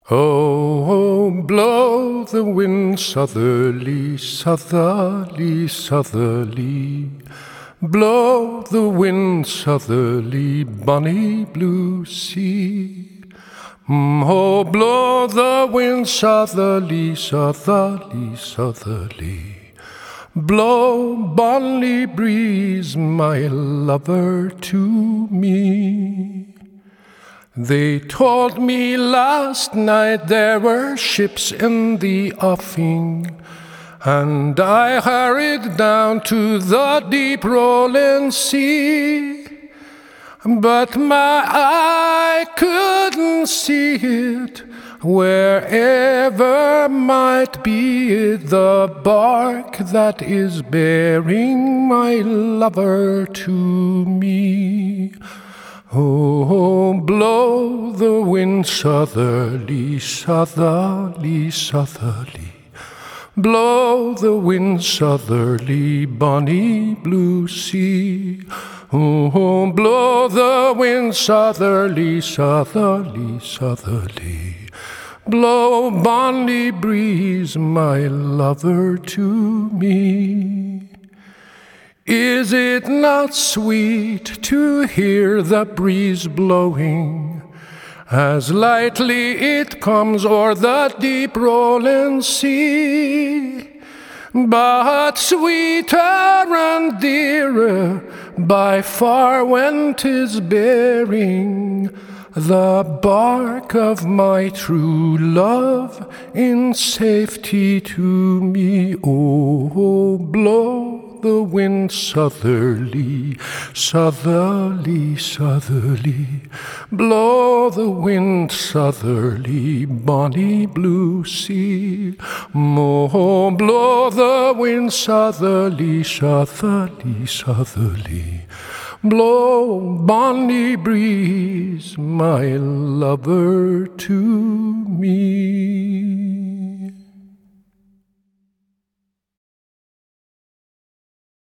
Oh, blow the wind southerly, southerly, southerly. Blow the wind southerly, bonny blue sea. Oh, blow the wind southerly, southerly, southerly. Blow, bonny breeze, my lover, to me. They told me last night there were ships in the offing, and I hurried down to the deep rolling sea. But my eye couldn't see it, wherever might be it, the bark that is bearing my lover to me. Oh, blow the wind southerly, southerly, southerly. Blow the wind southerly, bonny blue sea. Oh, blow the wind southerly, southerly, southerly. Blow, bonny breeze, my lover, to me. Is it not sweet to hear the breeze blowing, as lightly it comes o'er the deep rolling sea? But sweeter and dearer by far when 'tis bearing the bark of my true love in safety to me. Oh, blow the wind southerly, southerly, southerly. Blow the wind southerly, bonny blue sea. Oh, blow the wind southerly, southerly, southerly. Blow, bonny breeze, my lover, to me.